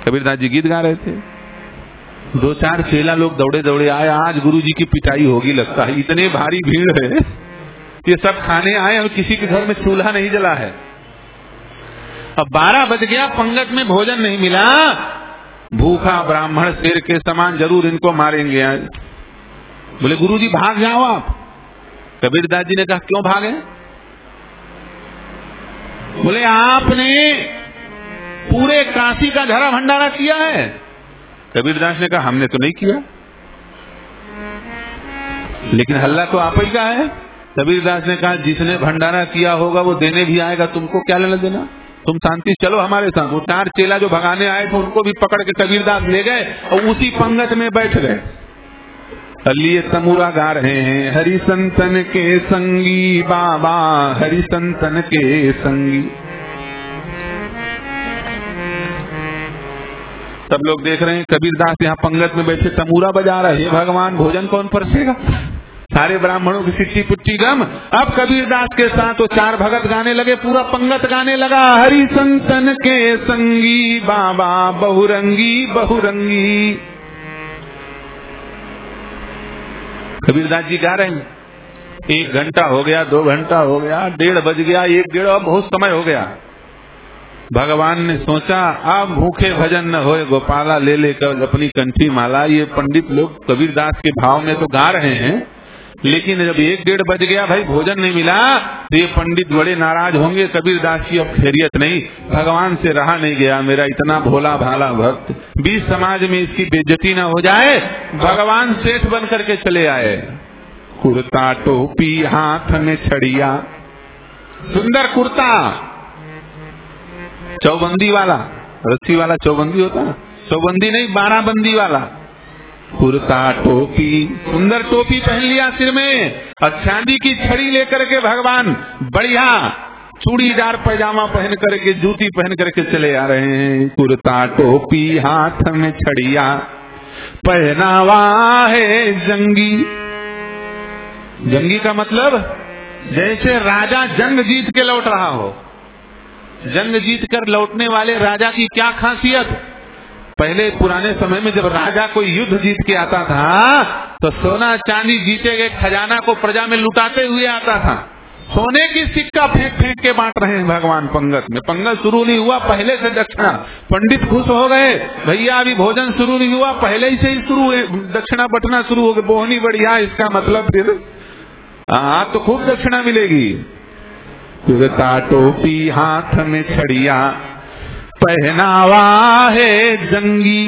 कबीरदास जी गीत गा रहे थे, 2-4 चेला लोग दौड़े दौड़े आए, आज गुरु जी की पिटाई होगी लगता है, इतने भारी भीड़ है, ये सब खाने आए और किसी के घर में चूल्हा नहीं जला है। अब 12 बज गया, पंगत में भोजन नहीं मिला, भूखा ब्राह्मण शेर के समान, जरूर इनको मारेंगे आज। बोले गुरु जी भाग जाओ आप। कबीरदास जी ने कहा क्यों भागे? बोले आपने पूरे काशी का झरा भंडारा किया है। कबीरदास ने कहा हमने तो नहीं किया, लेकिन हल्ला तो आप ही का है। कबीरदास ने कहा जिसने भंडारा किया होगा वो देने भी आएगा, तुमको क्या लेना देना, तुम शांति चलो हमारे साथ। वो 4 चेला जो भगाने आए थे उनको भी पकड़ के कबीरदास ले गए और उसी पंगत में बैठ गए। लिए तमुरा गा रहे हैं, हरि संतन के संगी बाबा, हरि संतन के संगी। सब लोग देख रहे हैं कबीरदास यहाँ पंगत में बैठे तमूरा बजा रहे हैं, भगवान भोजन कौन परसेगा? सारे ब्राह्मणों की सिट्टी पुट्टी गम। अब कबीरदास के साथ वो 4 भगत गाने लगे, पूरा पंगत गाने लगा, हरि संतन के संगी बाबा, बहुरंगी बहुरंगी। कबीरदास जी गा रहे हैं, 1 घंटा हो गया, 2 घंटा हो गया, 1:30 बज गया, 1:30, बहुत समय हो गया। भगवान ने सोचा अब भूखे भजन न होए गोपाला, ले लेकर अपनी कंठी माला। ये पंडित लोग कबीरदास के भाव में तो गा रहे हैं, लेकिन जब 1:30 बज गया, भाई भोजन नहीं मिला, तो ये पंडित बड़े नाराज होंगे, कबीरदास की अब खैरियत नहीं। भगवान से रहा नहीं गया, मेरा इतना भोला भाला भक्त, बीच समाज में इसकी बेइज्जती ना हो जाए। भगवान सेठ बन करके चले आए, कुर्ता टोपी हाथ में छड़िया, सुंदर कुर्ता, चौबंदी वाला, रस्सी वाला चौबंदी होता है, चौबंदी नहीं 12 बंदी वाला, कुर्ता टोपी, सुंदर टोपी पहन लिया सिर में, और चांदी की छड़ी लेकर के भगवान बढ़िया चूड़ीदार पैजामा पहन करके, जूती पहन करके चले आ रहे हैं। कुर्ता टोपी हाथ में छड़िया, पहनावा है जंगी। जंगी का मतलब जैसे राजा जंग जीत के लौट रहा हो। जंग जीत कर लौटने वाले राजा की क्या खासियत? पहले पुराने समय में जब राजा कोई युद्ध जीत के आता था तो सोना चांदी जीते गए खजाना को प्रजा में लुटाते हुए आता था। सोने की सिक्का फेंक फेंक के बांट रहे हैं भगवान पंगत में। पंगत शुरू नहीं हुआ, पहले से दक्षिणा। पंडित खुश हो गए, भैया अभी भोजन शुरू नहीं हुआ, पहले ही से ही शुरू दक्षिणा बटना शुरू हो गई। बोहनी बढ़िया, इसका मतलब फिर तो खूब दक्षिणा मिलेगी। कुर्ता टोपी हाथ में छड़िया, पहनावा है जंगी,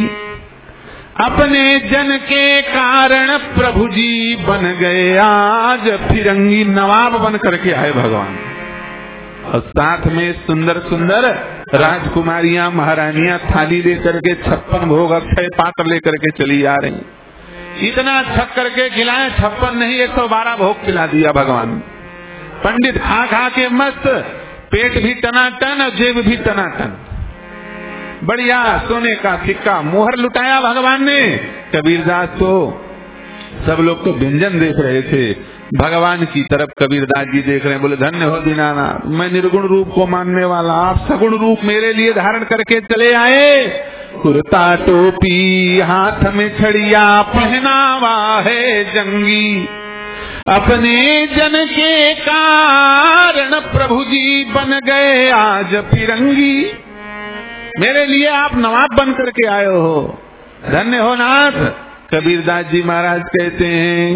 अपने जन के कारण प्रभु जी बन गए आज फिरंगी। नवाब बन करके आए भगवान, और साथ में सुंदर सुंदर राजकुमारियां महारानियां थाली लेकर के 56 भोग अक्षय पात्र लेकर के चली आ रही। इतना छक करके खिलाए, 56 नहीं 112 भोग खिला दिया भगवान। पंडित खा खा के मस्त, पेट भी टनाटन और जेब भी टनाटन, बढ़िया सोने का सिक्का मोहर लुटाया भगवान ने। कबीरदास तो सब लोग तो व्यंजन देख रहे थे, भगवान की तरफ कबीरदास जी देख रहे हैं, बोले धन्य हो दीनानाथ, मैं निर्गुण रूप को मानने वाला, आप सगुण रूप मेरे लिए धारण करके चले आए। कुर्ता टोपी हाथ में छड़िया, पहनावा है जंगी, अपने जन के कारण प्रभु जी बन गए आज फिरंगी। मेरे लिए आप नवाब बन करके आए हो, धन्य हो नाथ। कबीरदास जी महाराज कहते हैं,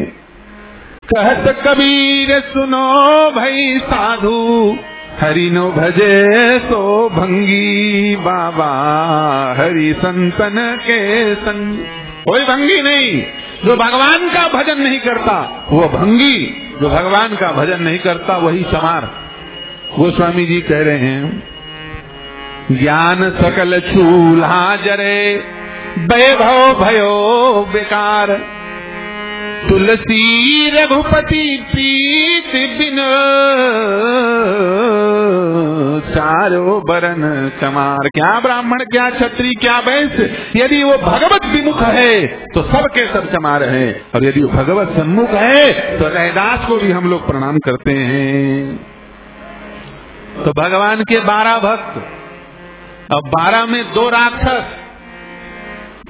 कहत कबीर सुनो भई साधु, हरि नो भजे सो भंगी, बाबा हरि संतन के संग। कोई भंगी नहीं, जो भगवान का भजन नहीं करता वो भंगी, जो भगवान का भजन नहीं करता वही चमार। गोस्वामी जी कह रहे हैं, ज्ञान सकल चूल्हा जरे, वैभव भयो बेकार, तुलसी रघुपति प्रीत बिन, चारों बरन चमार। क्या ब्राह्मण, क्या क्षत्रिय, क्या वैश्य, यदि वो भगवत विमुख है तो सबके सब चमार है, और यदि वो भगवत सम्मुख है तो रैदास को भी हम लोग प्रणाम करते हैं। तो भगवान के 12 भक्त, अब 12 में 2 राक्षस,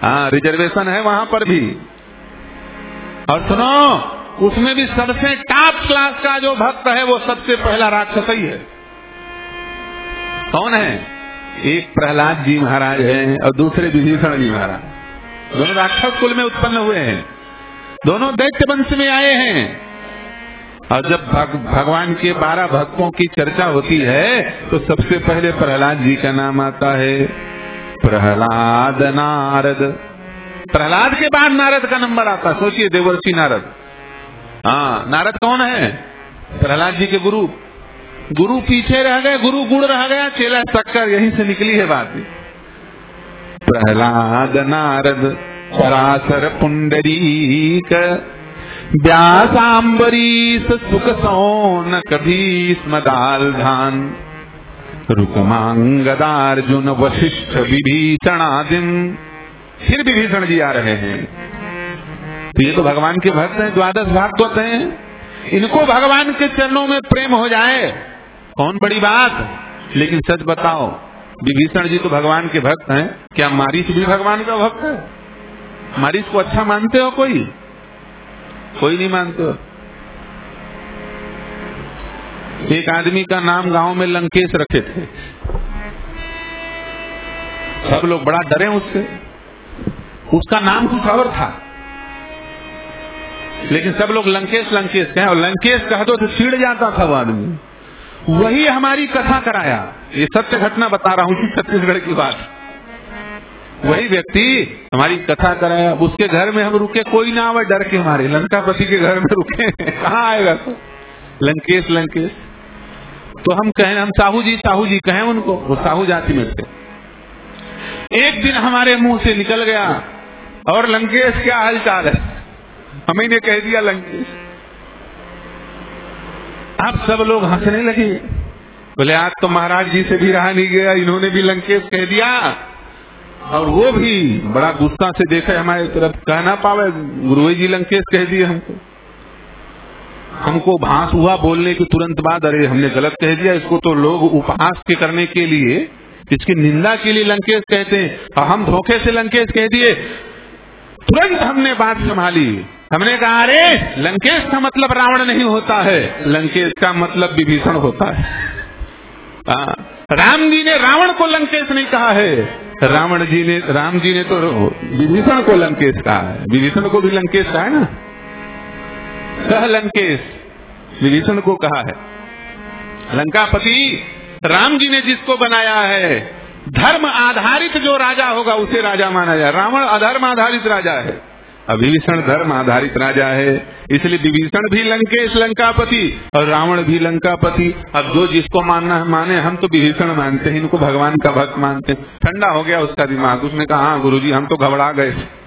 हाँ, रिजर्वेशन है वहां पर भी। और सुनो, उसमें भी सबसे टॉप क्लास का जो भक्त है वो सबसे पहला राक्षस ही है। कौन है? एक प्रहलाद जी महाराज हैं और दूसरे विभीषण जी महाराज। दोनों राक्षस कुल में उत्पन्न हुए हैं, दोनों दैत्य वंश में आए हैं। और जब भगवान के 12 भक्तों की चर्चा होती है तो सबसे पहले प्रहलाद जी का नाम आता है। प्रहलाद नारद, प्रहलाद के बाद नारद का नंबर आता। सोचिए, देवर्षि नारद। हाँ, नारद कौन है? प्रहलाद जी के गुरु। गुरु पीछे रह गए, गुरु गुड़ रह गया, चेला शक्कर, यहीं से निकली है बात। प्रहलाद नारद पराशर पुंडरीक व्यासाम्बरीश सुख सौनक भीष्म दाल्धान रुकमांगदार्जुन वशिष्ठ विभीषणादिम। फिर विभीषण जी आ रहे हैं। तो ये तो भगवान के भक्त हैं, 12 भागवत हैं। इनको भगवान के चरणों में प्रेम हो जाए कौन बड़ी बात। लेकिन सच बताओ, विभीषण जी तो भगवान के भक्त हैं, क्या मारीच भी भगवान का भक्त है? मारीच को अच्छा मानते हो? कोई नहीं मानते हो। एक आदमी का नाम गांव में लंकेश रखे थे, सब लोग बड़ा डरे उससे। उसका नाम कुछ और था, लेकिन सब लोग लंकेश लंकेश कहें, और लंकेश कह दो तो चिढ़ जाता था वो आदमी। वही हमारी कथा कराया, ये सत्य घटना बता रहा हूँ, छत्तीसगढ़ की बात। वही व्यक्ति हमारी कथा कराया, उसके घर में हम रुके, कोई ना आवे डर के हमारे। लंकापति के घर में रुके, कहाँ आएगा तो लंकेश लंकेश। तो हम कहें, हम साहू जी कहें उनको, वो साहू जाति में थे। एक दिन हमारे मुंह से निकल गया, और लंकेश क्या हाल चाल है, हमें ने कह दिया लंकेश। अब सब लोग हंसने लगे, बोले आज तो महाराज जी से भी रहा नहीं गया, इन्होंने भी लंकेश कह दिया। और वो भी बड़ा गुस्सा से देखे हमारे तरफ, कह ना पावे गुरु जी लंकेश कह दिए हमको भास हुआ बोलने के तुरंत बाद, अरे हमने गलत कह दिया। इसको तो लोग उपहास के करने के लिए, इसकी निंदा के लिए लंकेश कहते हैं, और हम धोखे से लंकेश कह दिए। तुरंत हमने बात संभाली, हमने कहा अरे लंकेश का मतलब रावण नहीं होता है, लंकेश का मतलब विभीषण होता है। राम जी ने रावण को लंकेश नहीं कहा है, राम जी ने तो विभीषण को लंकेश कहा है। विभीषण को भी लंकेश कहा है ना, सह लंकेश विभीषण को कहा है। लंकापति राम जी ने जिसको बनाया है, धर्म आधारित जो राजा होगा उसे राजा माना जाए। रावण अधर्म आधारित राजा है, विभीषण धर्म आधारित राजा है। इसलिए विभीषण भी लंकेश लंकापति और रावण भी लंकापति। अब जो जिसको मानना है माने, हम तो विभीषण मानते हैं, इनको भगवान का भक्त मानते हैं। ठंडा हो गया उसका दिमाग, उसने कहा हाँ गुरुजी हम तो घबरा गए।